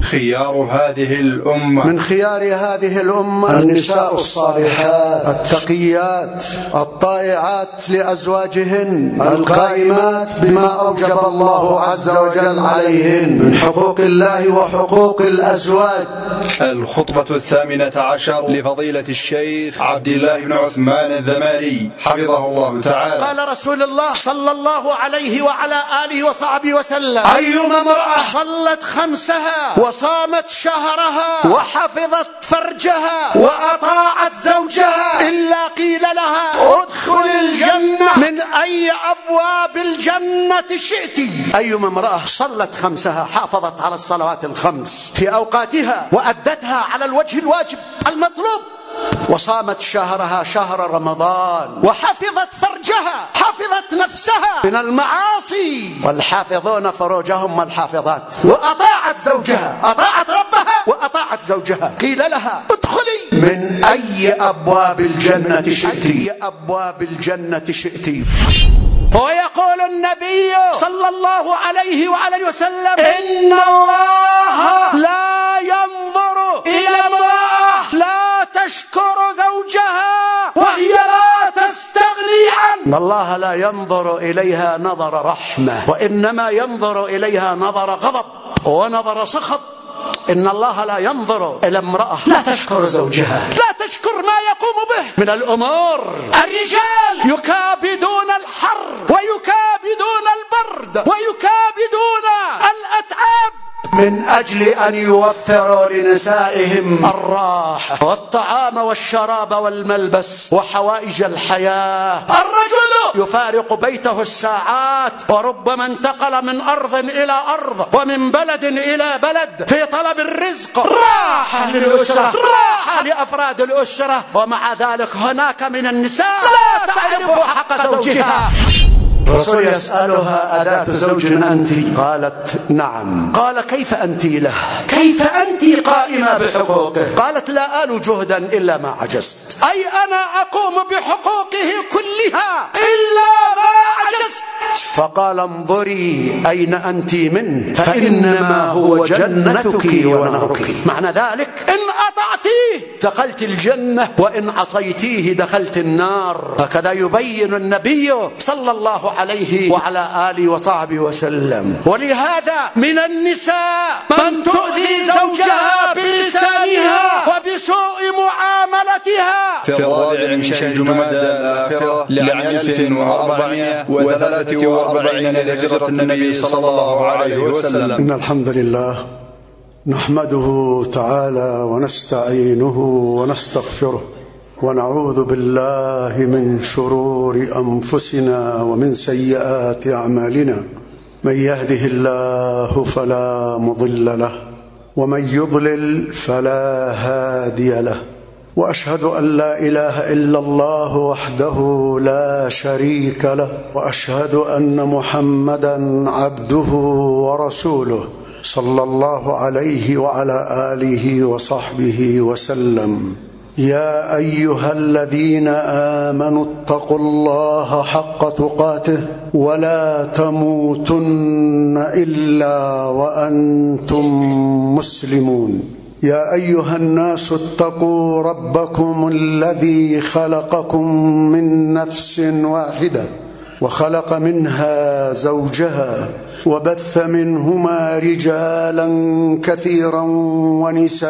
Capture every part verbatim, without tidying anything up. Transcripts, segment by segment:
خيار هذه الأمة من خيار هذه الأمة النساء الصالحات التقيات الطائعات لأزواجهن القائمات بما أوجب الله عز وجل عليهن من حقوق الله وحقوق الأزواج. الخطبة الثامنة عشر لفضيلة الشيخ عبد الله بن عثمان الذماري حفظه الله تعالى. قال رسول الله صلى الله عليه وعلى آله وصحبه وسلم: أيما امرأة صلت خمسها وصامت شهرها وحفظت فرجها وأطاعت زوجها إلا قيل لها ادخل الجنة من أي أبواب الجنة شئت. أيما امرأة صلت خمسها، حافظت على الصلوات الخمس في أوقاتها وأدتها على الوجه الواجب المطلوب، وصامت شهرها شهر رمضان، وحفظت فرجها، حفظت نفسها من المعاصي، والحافظون فروجهم والحافظات، وأطاعت زوجها، أطاعت ربها وأطاعت زوجها، قيل لها ادخلي من أي أبواب الجنة شئت، أي أبواب الجنة شئت. ويقول النبي صلى الله عليه وعلى وسلم: إن الله لا ينظر إلى امرأة لا تشكر زوجها وهي لا تستغني عنه. إن الله لا ينظر إليها نظر رحمة، وإنما ينظر إليها نظر غضب ونظر سخط. إن الله لا ينظر إلى امرأة لا تشكر زوجها، لا تشكر ما يقوم به من الأمور. الرجال يكابدون الحر ويكابدون البرد ويكابدون الأتعاب من أجل أن يوفروا لنسائهم الراحة والطعام والشراب والملبس وحوائج الحياة. الرجل يفارق بيته الساعات، وربما انتقل من أرض إلى أرض ومن بلد إلى بلد في طلب الرزق، راحة للأسرة، راحة لأفراد الأسرة، ومع ذلك هناك من النساء لا تعرف حق زوجها. الرسول يسألها: أذات زوج أنت؟ قالت: نعم. قال: كيف أنت له؟ كيف أنت قائمة بحقوقه؟ قالت: لا آل جهدا إلا ما عجزت، أي أنا أقوم بحقوقه كلها إلا ما عجزت. فقال: انظري أين أنت منه، فإنما هو جنتك ونارك. معنى ذلك إن أطعتيه دخلت الجنة، وإن عصيتيه دخلت النار. هكذا يبين النبي صلى الله عليه وعلى آله وصحبه وسلم. ولهذا من النساء من تؤذي زوجها بلسانها وبسوء معاملتها. في الرابع من شهر جمادى الآخرة لعام ألف وأربعمائة وثلاث وأربعين لهجرة النبي صلى الله عليه وسلم. إن الحمد لله نحمده تعالى ونستعينه ونستغفره، ونعوذ بالله من شرور أنفسنا ومن سيئات أعمالنا. من يهده الله فلا مضل له، ومن يضلل فلا هادي له. وأشهد أن لا إله إلا الله وحده لا شريك له، وأشهد أن محمدا عبده ورسوله صلى الله عليه وعلى آله وصحبه وسلم. يا أيها الذين آمنوا اتقوا الله حق تقاته ولا تموتن إلا وأنتم مسلمون. يا أيها الناس اتقوا ربكم الذي خلقكم من نفس واحدة وخلق منها زوجها وبث منهما رجالا كثيرا ونساء،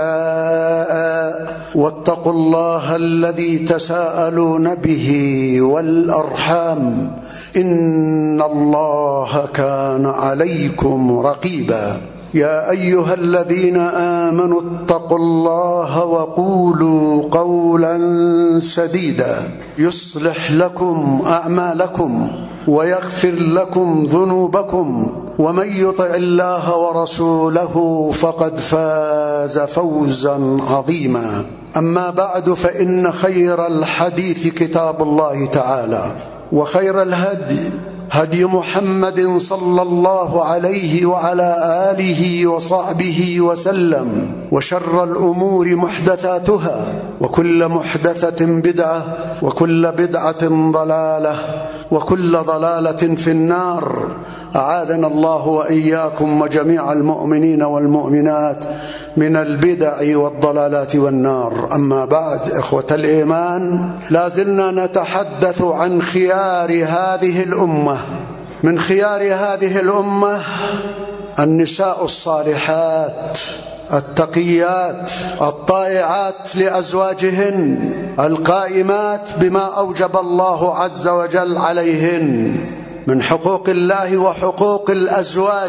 واتقوا الله الذي تساءلون به والأرحام إن الله كان عليكم رقيبا. يا أيها الذين آمنوا اتقوا الله وقولوا قولا سديدا يصلح لكم أعمالكم ويغفر لكم ذنوبكم، ومن يطع الله ورسوله فقد فاز فوزا عظيما. أما بعد، فإن خير الحديث كتاب الله تعالى، وخير الهدي هدي محمد صلى الله عليه وعلى آله وصحبه وسلم، وشر الأمور محدثاتها، وكل محدثة بدعة، وكل بدعة ضلالة، وكل ضلالة في النار. أعاذنا الله وإياكم وجميع المؤمنين والمؤمنات من البدع والضلالات والنار. أما بعد، إخوة الإيمان، لازلنا نتحدث عن خيار هذه الأمة. من خيار هذه الأمة النساء الصالحات التقيات الطائعات لأزواجهن، القائمات بما أوجب الله عز وجل عليهن من حقوق الله وحقوق الأزواج.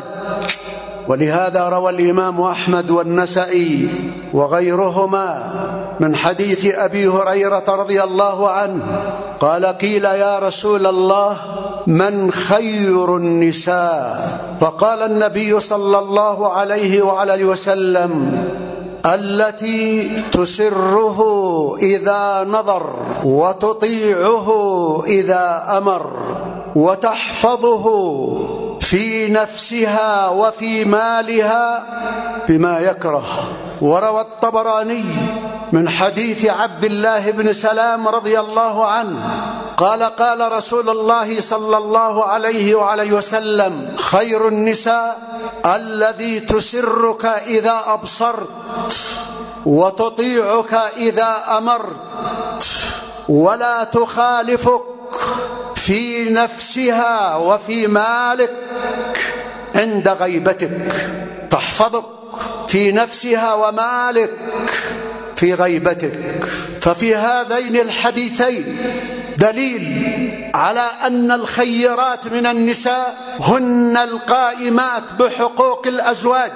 ولهذا روى الإمام أحمد والنسائي وغيرهما من حديث أبي هريرة رضي الله عنه قال: قيل يا رسول الله من خير النساء؟ فقال النبي صلى الله عليه وعلى وسلم: التي تسره إذا نظر، وتطيعه إذا أمر، وتحفظه في نفسها وفي مالها بما يكره. وروى الطبراني من حديث عبد الله بن سلام رضي الله عنه قال: قال رسول الله صلى الله عليه وعلى وسلم: خير النساء الذي تسرك إذا أبصرت، وتطيعك إذا أمرت، ولا تخالفك في نفسها وفي مالك عند غيبتك. تحفظك في نفسها ومالك في غيبتك. ففي هذين الحديثين دليل على أن الخيرات من النساء هن القائمات بحقوق الأزواج.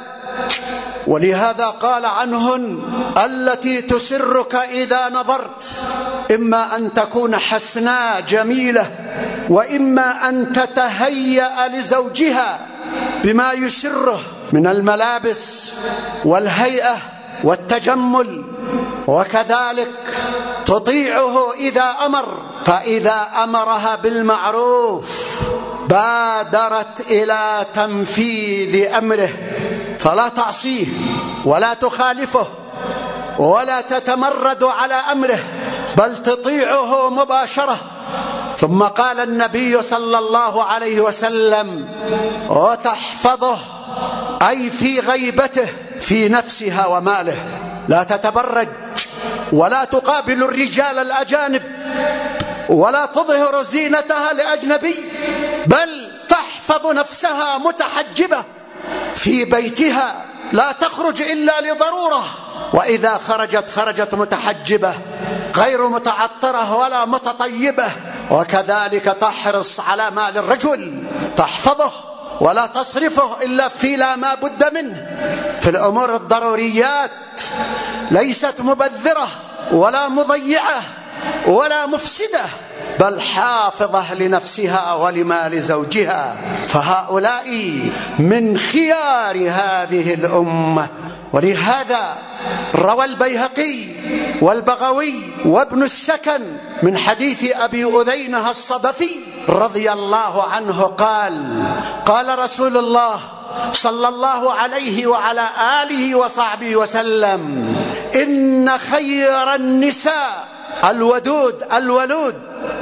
ولهذا قال عنهن: التي تسرك إذا نظرت، إما أن تكون حسناء جميلة، وإما أن تتهيأ لزوجها بما يسره من الملابس والهيئة والتجمل، وكذلك تطيعه إذا أمر، فإذا أمرها بالمعروف بادرت إلى تنفيذ أمره، فلا تعصيه ولا تخالفه ولا تتمرد على أمره، بل تطيعه مباشرة. ثم قال النبي صلى الله عليه وسلم: وتحفظه، أي في غيبته في نفسها وماله، لا تتبرج ولا تقابل الرجال الأجانب ولا تظهر زينتها لأجنبي، بل تحفظ نفسها متحجبة في بيتها، لا تخرج إلا لضرورة، وإذا خرجت خرجت متحجبة غير متعطرة ولا متطيبة. وكذلك تحرص على مال الرجل، تحفظه ولا تصرفه إلا في لا ما بد منه، في الأمور الضروريات، ليست مبذرة ولا مضيعة ولا مفسدة، بل حافظة لنفسها ولمال زوجها. فهؤلاء من خيار هذه الأمة. ولهذا روى البيهقي والبغوي وابن السكن من حديث أبي أذينة الصدفي رضي الله عنه قال: قال رسول الله صلى الله عليه وعلى آله وصحبه وسلم: إن خير النساء الودود الولود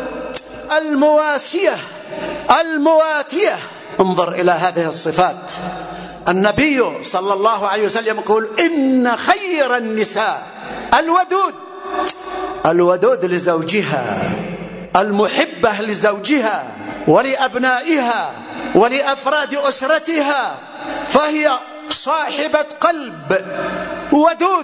المواسية المواتية. انظر إلى هذه الصفات. النبي صلى الله عليه وسلم يقول: إن خير النساء الودود، الودود لزوجها، المحبة لزوجها ولأبنائها ولأفراد أسرتها، فهي صاحبة قلب ودود،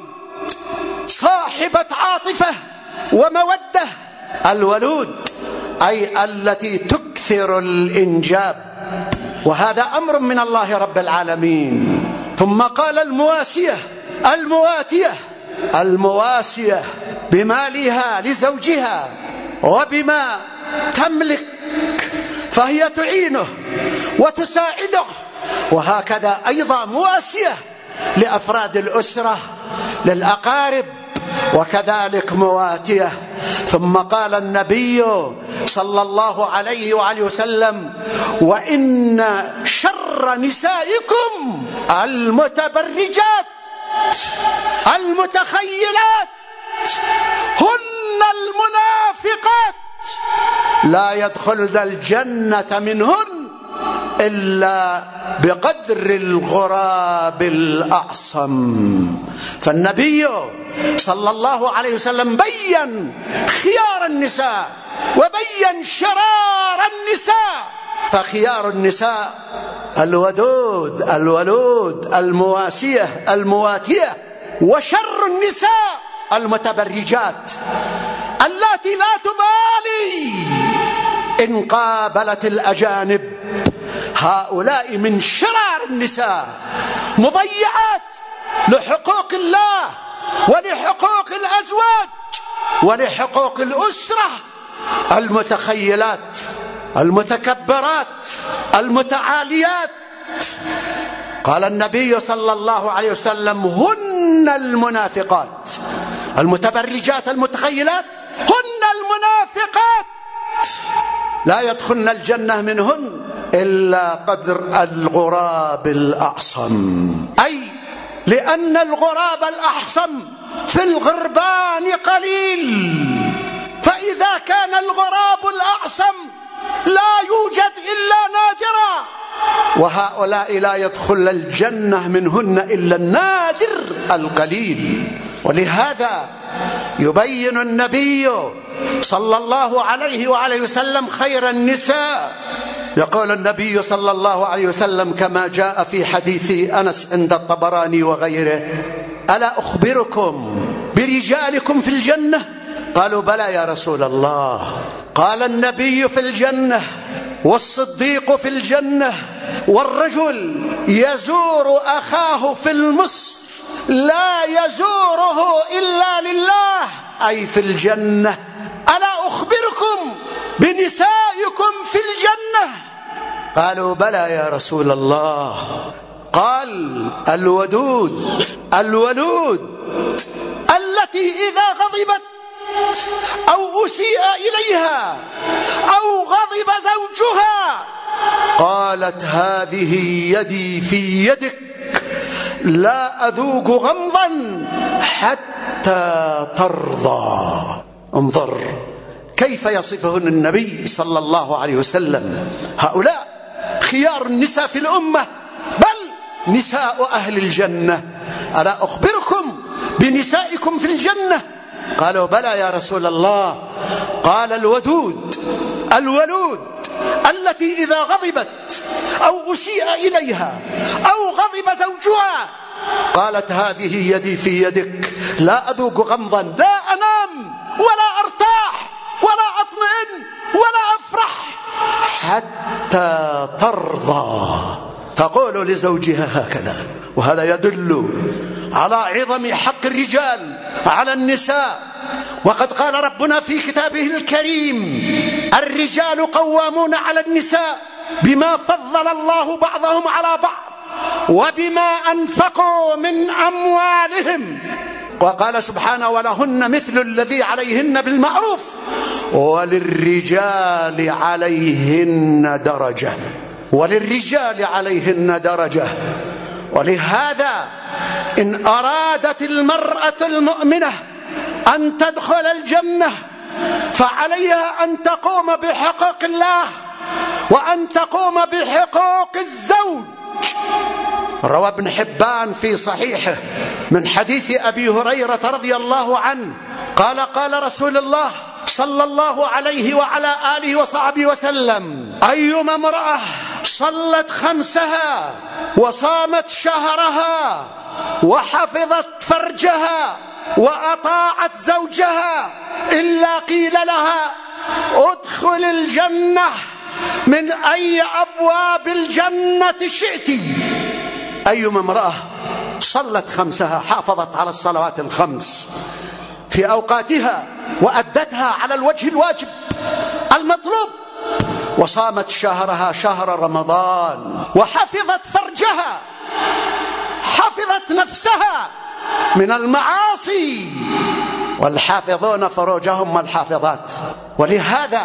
صاحبة عاطفة ومودة. الولود أي التي تكثر الإنجاب، وهذا أمر من الله رب العالمين. ثم قال: المواسية المواتية، المواسية بمالها لزوجها وبما تملك، فهي تعينه وتساعده، وهكذا أيضا مواسية لأفراد الأسرة للأقارب، وكذلك مواتية. ثم قال النبي صلى الله عليه وآله وسلم: وإن شر نسائكم المتبرجات المتخيلات هن المنافقات لا يدخلن الجنة منهن إلا بقدر الغراب الأعصم. فالنبي صلى الله عليه وسلم بين خيار النساء وبين شرار النساء. فخيار النساء الودود الولود المواسية المواتية، وشر النساء المتبرجات اللاتي لا تبالي إن قابلت الأجانب. هؤلاء من شرار النساء، مضيعات لحقوق الله ولحقوق الأزواج ولحقوق الأسرة، المتخيلات المتكبرات المتعاليات. قال النبي صلى الله عليه وسلم: هن المنافقات. المتبرجات المتخيلات هن المنافقات لا يدخلن الجنة منهن إلا قدر الغراب الأعصم. أي لأن الغراب الأحصم في الغربان قليل، فإذا كان الغراب الأعصم لا يوجد إلا نادرا، وهؤلاء لا يدخل الجنة منهن إلا النادر القليل. ولهذا يبين النبي صلى الله عليه وآله وسلم خير النساء. يقول النبي صلى الله عليه وسلم كما جاء في حديث أنس عند الطبراني وغيره: ألا أخبركم برجالكم في الجنة؟ قالوا: بلى يا رسول الله. قال النبي: في الجنة، والصديق في الجنة، والرجل يزور أخاه في المصر لا يزوره إلا لله، أي في الجنة. ألا أخبركم بنسائكم في الجنة؟ قالوا: بلى يا رسول الله. قال: الودود الولود التي إذا غضبت أو أسيء إليها أو غضب زوجها قالت: هذه يدي في يدك، لا أذوق غمضا حتى ترضى. انظر كيف يصفهن النبي صلى الله عليه وسلم. هؤلاء خيار النساء في الأمة، بل نساء أهل الجنة. ألا أخبركم بنسائكم في الجنة؟ قالوا: بلى يا رسول الله. قال: الودود الولود التي إذا غضبت أو أسيء إليها أو غضب زوجها قالت: هذه يدي في يدك، لا أذوق غمضا، لا أنام ولا أرتاح ولا أطمئن ولا أفرح حتى ترضى. تقول لزوجها هكذا. وهذا يدل على عظم حق الرجال على النساء. وقد قال ربنا في كتابه الكريم: الرجال قوامون على النساء بما فضل الله بعضهم على بعض وبما أنفقوا من أموالهم. وقال سبحانه: ولهن مثل الذي عليهن بالمعروف وللرجال عليهن درجة. وللرجال عليهن درجة. ولهذا إن أرادت المرأة المؤمنة أن تدخل الجنة فعليها أن تقوم بحقوق الله وأن تقوم بحقوق الزوج. روى ابن حبان في صحيحه من حديث أبي هريرة رضي الله عنه قال: قال رسول الله صلى الله عليه وعلى آله وصحبه وسلم: أيما امرأة صلت خمسها وصامت شهرها وحفظت فرجها وأطاعت زوجها إلا قيل لها: ادخل الجنة من أي أبواب الجنة شئت. أيما امرأة صلت خمسها، حافظت على الصلوات الخمس في أوقاتها وأدتها على الوجه الواجب المطلوب، وصامت شهرها شهر رمضان، وحفظت فرجها، حفظت نفسها من المعاصي، والحافظون فروجهم الحافظات. ولهذا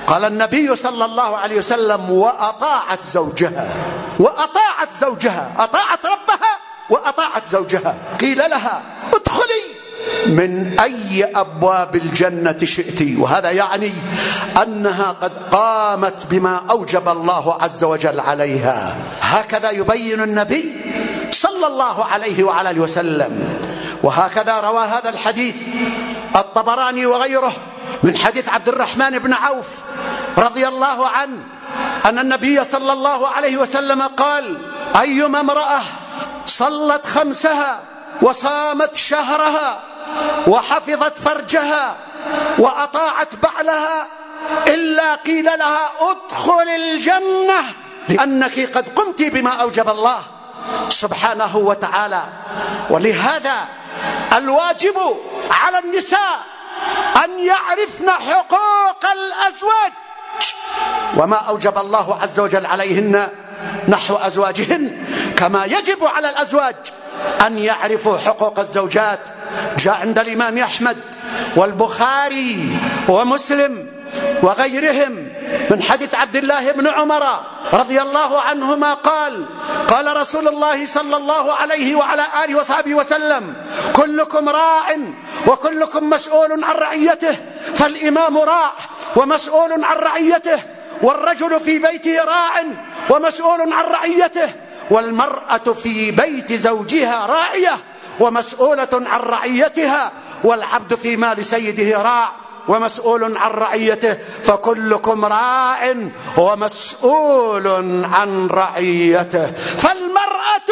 قال النبي صلى الله عليه وسلم: وأطاعت زوجها. وأطاعت زوجها، أطاعت ربها وأطاعت زوجها. قيل لها: ادخلي من أي أبواب الجنة شئت. وهذا يعني أنها قد قامت بما أوجب الله عز وجل عليها. هكذا يبين النبي صلى الله عليه وعلى آله وسلم. وهكذا روى هذا الحديث الطبراني وغيره من حديث عبد الرحمن بن عوف رضي الله عنه أن النبي صلى الله عليه وسلم قال: أيما امرأة صلت خمسها وصامت شهرها وحفظت فرجها وأطاعت بعلها إلا قيل لها: ادخل الجنة، لأنك قد قمت بما أوجب الله سبحانه وتعالى. ولهذا الواجب على النساء أن يعرفن حقوق الأزواج وما أوجب الله عز وجل عليهن نحو أزواجهن، كما يجب على الأزواج أن يعرفوا حقوق الزوجات. جاء عند الإمام أحمد والبخاري ومسلم وغيرهم من حديث عبد الله بن عمر رضي الله عنهما قال: قال رسول الله صلى الله عليه وعلى آله وصحبه وسلم: كلكم راع وكلكم مسؤول عن رعيته، فالإمام راع ومسؤول عن رعيته، والرجل في بيته راع ومسؤول عن رعيته، والمرأة في بيت زوجها راعية ومسؤولة عن رعيتها، والعبد في مال سيده راع ومسؤول عن رعيته، فكلكم راع ومسؤول عن رعيته. فالمرأة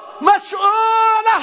مسؤولة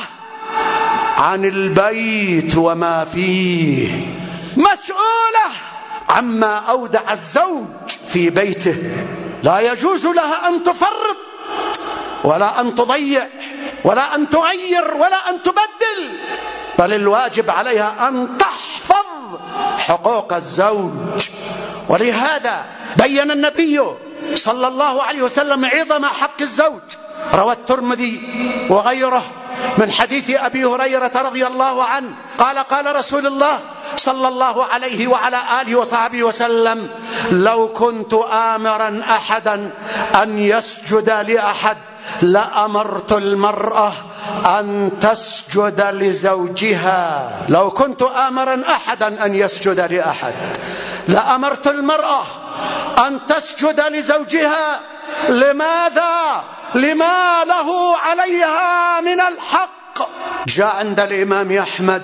عن البيت وما فيه، مسؤولة عما أودع الزوج في بيته. لا يجوز لها أن تفرط ولا أن تضيع ولا أن تغير ولا أن تبدل، بل الواجب عليها أن تحفظ حقوق الزوج. ولهذا بين النبي صلى الله عليه وسلم عظم حق الزوج. روى الترمذي وغيره من حديث أبي هريرة رضي الله عنه قال: قال رسول الله صلى الله عليه وعلى آله وصحبه وسلم: لو كنت آمرا أحدا أن يسجد لأحد لأمرت المرأة أن تسجد لزوجها. لو كنت آمرا أحدا أن يسجد لأحد لأمرت المرأة أن تسجد لزوجها. لماذا؟ لما له عليها من الحق. جاء عند الإمام أحمد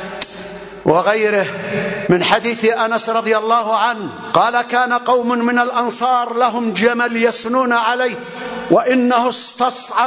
وغيره من حديث أنس رضي الله عنه قال: كان قوم من الأنصار لهم جمل يسنون عليه وإنه استصعب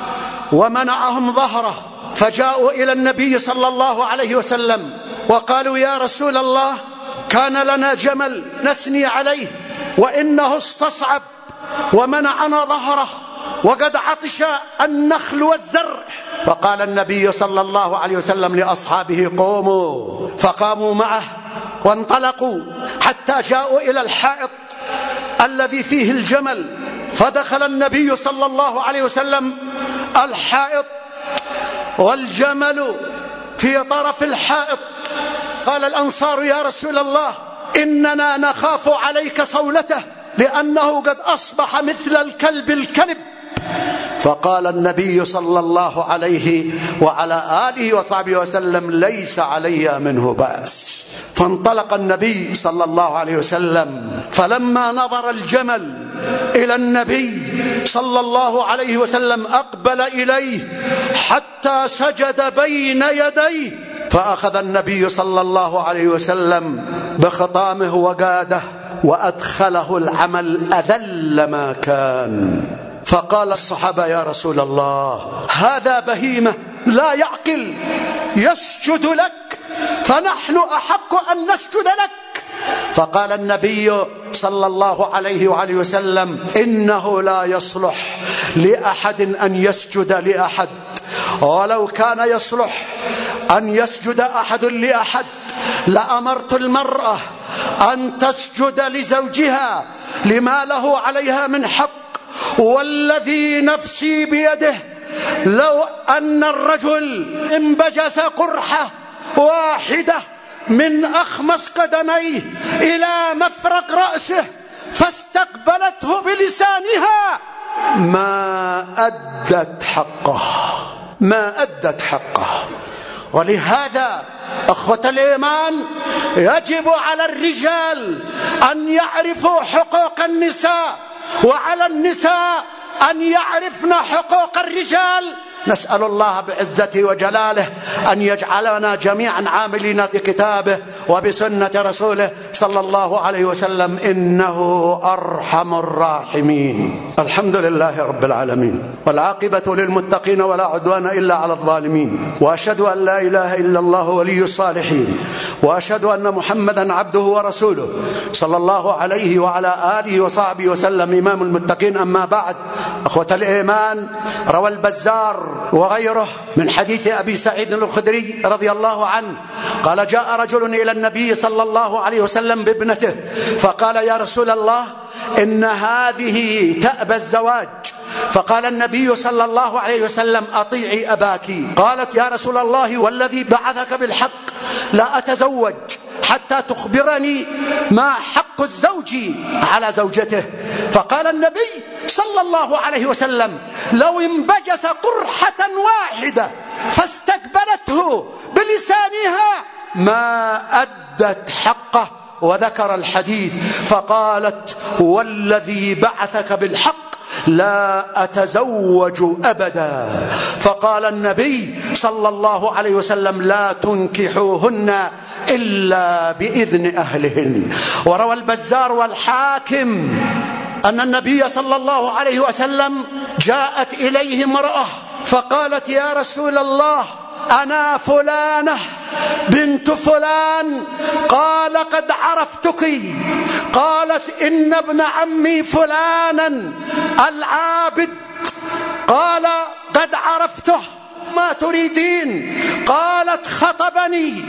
ومنعهم ظهره، فجاءوا إلى النبي صلى الله عليه وسلم وقالوا: يا رسول الله، كان لنا جمل نسني عليه وإنه استصعب ومنعنا ظهره وقد عطش النخل والزرع. فقال النبي صلى الله عليه وسلم لأصحابه: قوموا. فقاموا معه وانطلقوا حتى جاءوا إلى الحائط الذي فيه الجمل، فدخل النبي صلى الله عليه وسلم الحائط والجمل في طرف الحائط. قال الأنصار: يا رسول الله، إننا نخاف عليك صولته لأنه قد أصبح مثل الكلب الكلب. فقال النبي صلى الله عليه وعلى آله وصحبه وسلم: ليس علي منه بأس. فانطلق النبي صلى الله عليه وسلم، فلما نظر الجمل إلى النبي صلى الله عليه وسلم أقبل إليه حتى سجد بين يديه، فأخذ النبي صلى الله عليه وسلم بخطامه وقاده وأدخله العمل أذل ما كان. فقال الصحابة: يا رسول الله، هذا بهيمة لا يعقل يسجد لك، فنحن أحق أن نسجد لك. فقال النبي صلى الله عليه وآله وسلم: إنه لا يصلح لأحد أن يسجد لأحد، ولو كان يصلح أن يسجد أحد لأحد لأمرت المرأة أن تسجد لزوجها لما له عليها من حق، والذي نفسي بيده لو أن الرجل انبجس قرحة واحدة من أخمص قدميه إلى مفرق رأسه فاستقبلته بلسانها ما أدت حقه، ما أدت حقه. ولهذا أخوة الإيمان يجب على الرجال أن يعرفوا حقوق النساء، وعلى النساء أن يعرفن حقوق الرجال. نسأل الله بعزته وجلاله أن يجعلنا جميعا عاملين بكتابه وبسنة رسوله صلى الله عليه وسلم، إنه أرحم الراحمين. الحمد لله رب العالمين، والعاقبة للمتقين ولا عدوان إلا على الظالمين، وأشهد أن لا إله إلا الله ولي الصالحين، وأشهد أن محمدا عبده ورسوله صلى الله عليه وعلى آله وصحبه وسلم إمام المتقين. أما بعد، أخوة الإيمان، روى البزار وغيره من حديث أبي سعيد الخدري رضي الله عنه قال: جاء رجل إلى النبي صلى الله عليه وسلم بابنته فقال: يا رسول الله، إن هذه تأبى الزواج. فقال النبي صلى الله عليه وسلم: أطيعي أباك. قالت: يا رسول الله، والذي بعثك بالحق لا أتزوج حتى تخبرني ما حق الزوج على زوجته. فقال النبي صلى الله عليه وسلم: لو انبجس قرحة واحدة فاستقبلته بلسانها ما أدت حقه. وذكر الحديث فقالت: والذي بعثك بالحق لا أتزوج أبدا. فقال النبي صلى الله عليه وسلم: لا تنكحوهن إلا بإذن أهلهن. وروى البزار والحاكم أن النبي صلى الله عليه وسلم جاءت إليه امرأة فقالت: يا رسول الله، أنا فلانة بنت فلان. قال: قد عرفتك. قالت: إن ابن عمي فلانا العابد. قال: قد عرفته. ما تريدين؟ قالت: خطبني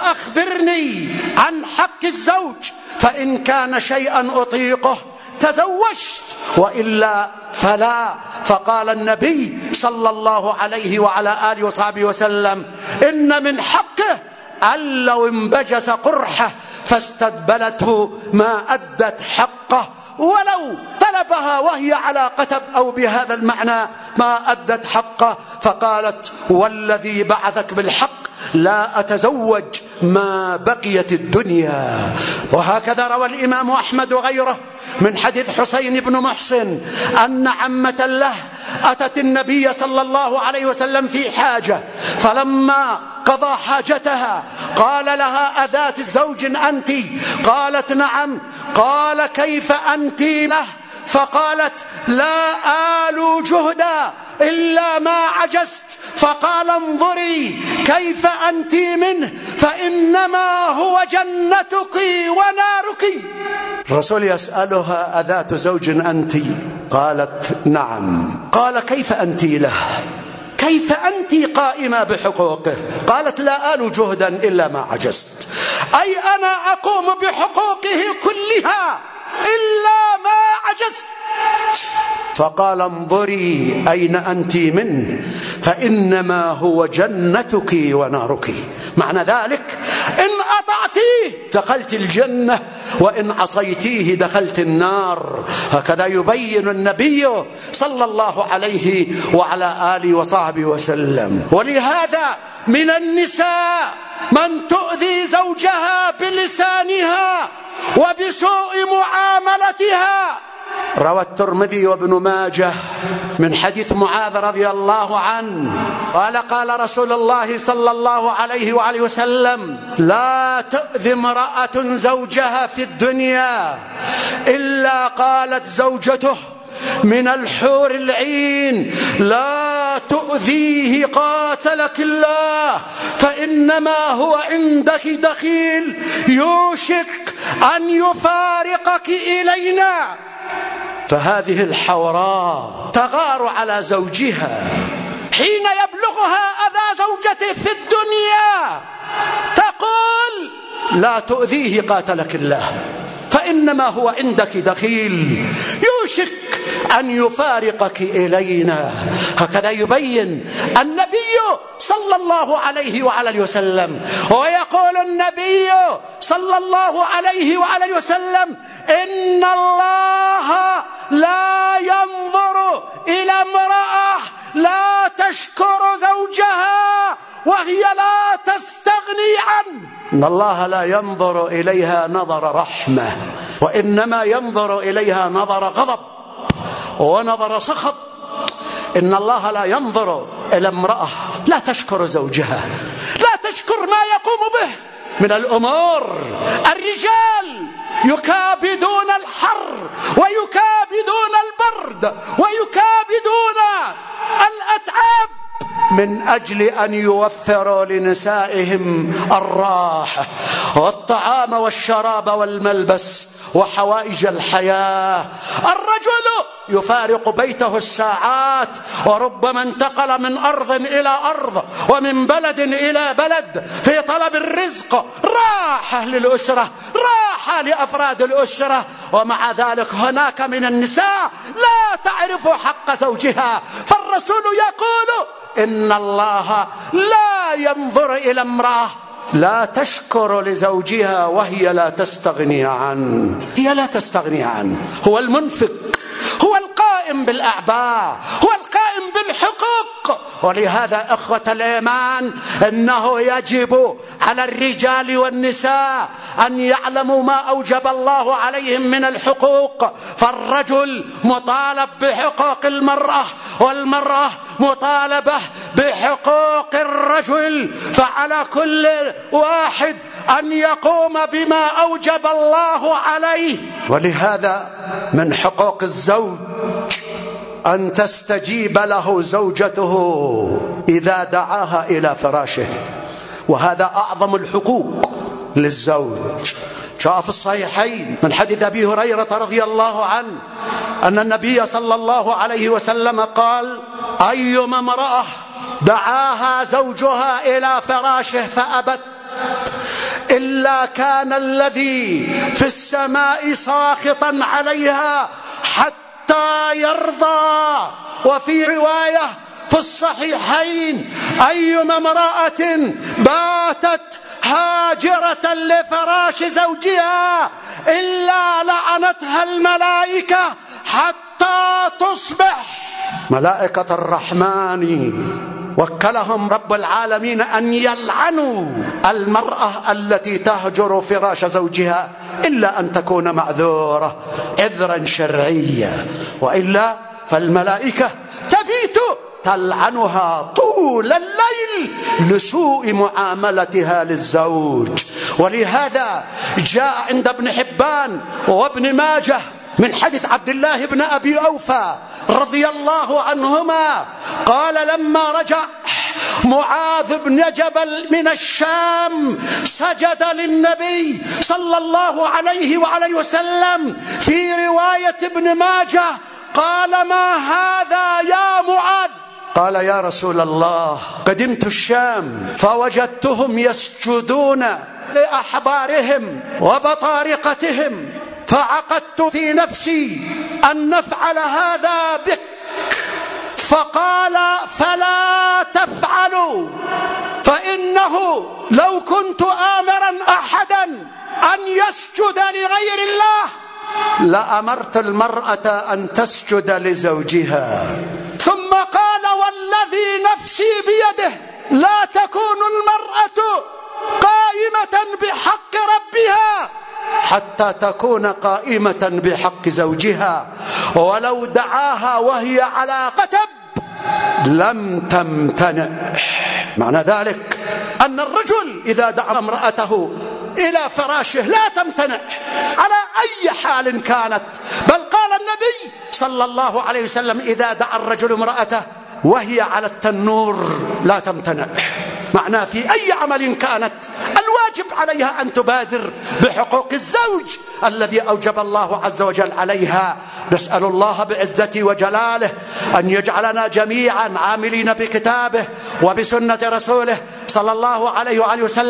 فأخبرني عن حق الزوج، فإن كان شيئا أطيقه تزوجت، وإلا فلا. فقال النبي صلى الله عليه وعلى آله وصحبه وسلم: إن من حقه أن لو انبجس قرحه فاستقبلته ما أدت حقه، ولو طلبها وهي على قتب أو بهذا المعنى ما أدت حقه. فقالت: والذي بعثك بالحق لا أتزوج ما بقيت الدنيا. وهكذا روى الإمام أحمد وغيره من حديث حسين بن محصن أن عمة له أتت النبي صلى الله عليه وسلم في حاجة، فلما قضى حاجتها قال لها: أذات الزوج أنت؟ قالت: نعم. قال: كيف أنت له؟ فقالت: لا آل جهدا إلا ما عجزت. فقال: انظري كيف أنت منه، فإنما هو جنتك ونارك. الرسول يسألها: أذات زوج أنت؟ قالت: نعم. قال: كيف أنت له؟ كيف أنت قائمة بحقوقه؟ قالت: لا آل جهدا إلا ما عجزت، أي أنا أقوم بحقوقه كلها إلا ما عجزت. فقال: انظري أين أنت منه، فإنما هو جنتك ونارك. معنى ذلك إن أطعتيه دخلت الجنة، وإن عصيتيه دخلت النار. هكذا يبين النبي صلى الله عليه وعلى آله وصحبه وسلم. ولهذا من النساء من تؤذي زوجها بلسانها وبسوء معاملتها. روى الترمذي وابن ماجه من حديث معاذ رضي الله عنه قال: قال رسول الله صلى الله عليه وآله وسلم: لا تؤذي امرأة زوجها في الدنيا إلا قالت زوجته من الحور العين: لا تؤذيه قاتلك الله، فإنما هو عندك دخيل يوشك أن يفارقك إلينا. فهذه الحوراء تغار على زوجها حين يبلغها أذى زوجته في الدنيا، تقول: لا تؤذيه قاتلك الله، فإنما هو عندك دخيل يوشك أن يفارقك إلينا. هكذا يبين النبي صلى الله عليه وعلى وسلم. ويقول النبي صلى الله عليه وعلى وسلم: إن الله لا ينظر إلى امرأة لا تشكر زوجها وهي لا تستغني عنه. إن الله لا ينظر إليها نظر رحمة، وإنما ينظر إليها نظر غضب ونظر سخط. إن الله لا ينظر إلى امرأة لا تشكر زوجها، لا تشكر ما يقوم به من الأمور. الرجال يكابدون الحر ويكابدون البرد ويكابدون الأتعاب من أجل أن يوفروا لنسائهم الراحة والطعام والشراب والملبس وحوائج الحياة. الرجل يفارق بيته الساعات، وربما انتقل من أرض إلى أرض ومن بلد إلى بلد في طلب الرزق، راحة للأسرة، راحة لأفراد الأسرة. ومع ذلك هناك من النساء لا تعرف حق زوجها. فالرسول يقول: إن الله لا ينظر إلى امرأة لا تشكر لزوجها وهي لا تستغني عنه. هي لا تستغني عنه. هو المنفق، هو القائم بالأعباء، هو القائم بالحقوق. ولهذا أخوة الإيمان إنه يجب على الرجال والنساء أن يعلموا ما أوجب الله عليهم من الحقوق. فالرجل مطالب بحقوق المرأة، والمرأة مطالبة بحقوق الرجل. فعلى كل واحد أن يقوم بما أوجب الله عليه. ولهذا من حقوق الزوج أن تستجيب له زوجته إذا دعاها إلى فراشه، وهذا أعظم الحقوق للزوج. جاء في الصحيحين من حديث أبي هريرة رضي الله عنه أن النبي صلى الله عليه وسلم قال: أيما امرأة دعاها زوجها إلى فراشه فأبت إلا كان الذي في السماء ساخطا عليها حتى يرضى. وفي رواية في الصحيحين: أيما امرأة باتت هاجرة لفراش زوجها إلا لعنتها الملائكة حتى تصبح. ملائكة الرحمن وكلهم رب العالمين أن يلعنوا المرأة التي تهجر فراش زوجها إلا أن تكون معذورة عذرا شرعيا، وإلا فالملائكة تبيت تلعنها طول الليل لسوء معاملتها للزوج. ولهذا جاء عند ابن حبان وابن ماجه من حديث عبد الله بن أبي أوفى رضي الله عنهما قال: لما رجع معاذ بن جبل من الشام سجد للنبي صلى الله عليه وعلى وسلم. في رواية ابن ماجه قال: ما هذا يا معاذ؟ قال: يا رسول الله، قدمت الشام فوجدتهم يسجدون لأحبارهم وبطارقتهم، فعقدت في نفسي أن نفعل هذا بك، فقال: فلا تفعلوا، فإنه لو كنت آمرا أحدا أن يسجد لغير الله لأمرت المرأة أن تسجد لزوجها. ثم قال: والذي نفسي بيده لا تكون المرأة قائمة بحق ربها حتى تكون قائمة بحق زوجها، ولو دعاها وهي على قتب لم تمتنع. معنى ذلك أن الرجل إذا دعا امرأته إلى فراشه لا تمتنع على أي حال كانت، بل قال النبي صلى الله عليه وسلم: إذا دعا الرجل امرأته وهي على التنور لا تمتنع. معناه في أي عمل كانت الواجب عليها أن تبادر بحقوق الزوج الذي أوجب الله عز وجل عليها. نسأل الله بعزته وجلاله أن يجعلنا جميعا عاملين بكتابه وبسنة رسوله صلى الله عليه وآله وسلم،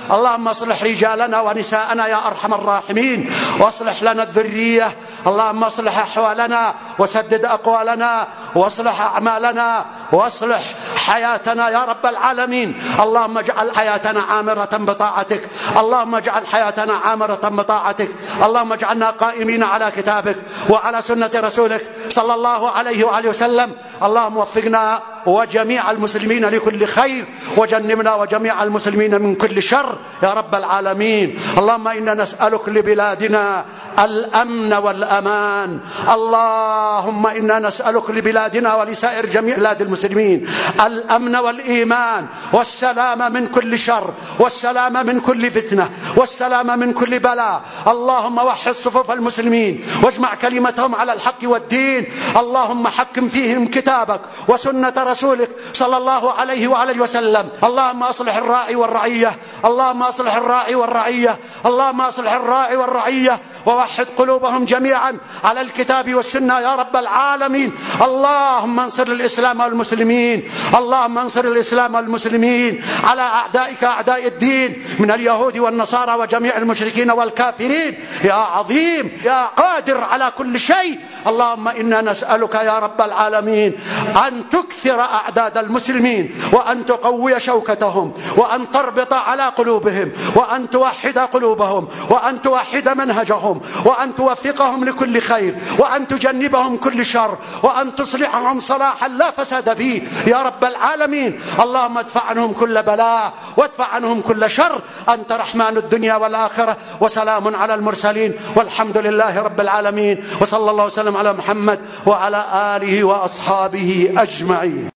اللهم اصلح رجالنا ونساءنا يا أرحم الراحمين، واصلح لنا الذرية. اللهم اصلح أحوالنا وسدد أقوالنا واصلح أعمالنا واصلح حياتنا يا رب العالمين. اللهم اجعل حياتنا عامرة بطاعتك، اللهم اجعل حياتنا عامرة بطاعتك، اللهم اجعلنا قائمين على كتابك وعلى سنة رسولك صلى الله عليه وآله وسلم. اللهم وفقنا وجميع المسلمين لكل خير، وجنبنا وجميع المسلمين من كل شر يا رب العالمين. اللهم إنا نسألك لبلادنا الأمن والأمان، اللهم إنا نسألك لبلادنا ولسائر جميع بلاد المسلمين الأمن والإيمان والسلام من كل شر، والسلام من كل فتنة، والسلام من كل بلاء. اللهم وحد صفوف المسلمين واجمع كلمتهم على الحق والدين. اللهم حكم فيهم كتابك وسنة رسولك صلى الله عليه وآله وسلم. اللهم أصلح الراعي والرعية، اللهم أصلح الراعي والرعية، اللهم أصلح الراعي والرعية، ووحد قلوبهم جميعا على الكتاب والسنة يا رب العالمين. اللهم انصر الإسلام والمسلمين، اللهم انصر الإسلام والمسلمين على أعدائك أعداء الدين من اليهود والنصارى وجميع المشركين والكافرين يا عظيم يا قادر على كل شيء. اللهم إنا نسألك يا رب العالمين أن تكثر أعداد المسلمين، وأن تقوي شوكتهم، وأن تربط على قلوبهم، وأن توحد قلوبهم، وأن توحد منهجهم، وأن توفقهم لكل خير، وأن تجنبهم كل شر، وأن تصلحهم صلاحا لا فساد فيه يا رب العالمين. اللهم ادفع عنهم كل بلاء وادفع عنهم كل شر، أنت رحمن الدنيا والآخرة. وسلام على المرسلين والحمد لله رب العالمين، وصلى الله وسلم على محمد وعلى آله وأصحابه أجمعين.